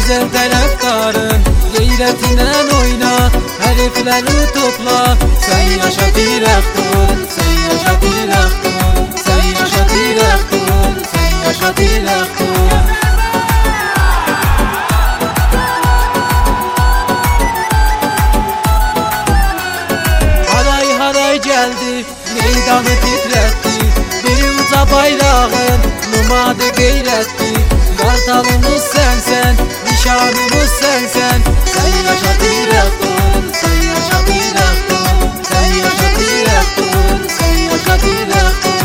güzel taraftarın, gayretinden oyna, herifleri topla. Sen yaşa direktör, sen yaşa direktör, sen yaşa direktör, sen yaşa direktör. Haray haray geldi, meydanı titretti, bir uca bayrağın numadı gayretti. Kartalımız sensen, nişanımız sensen. Sen yaşa direktör, sen yaşa direktör, sen yaşa direktör, sen yaşa direktör.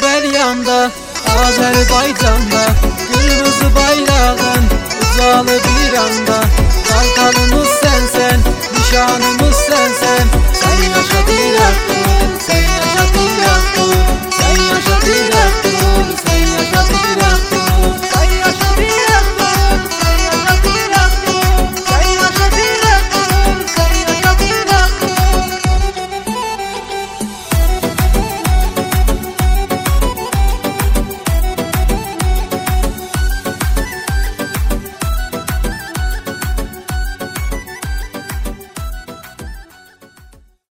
Azerbaycan'da kırmızı bayrağın ucalı bir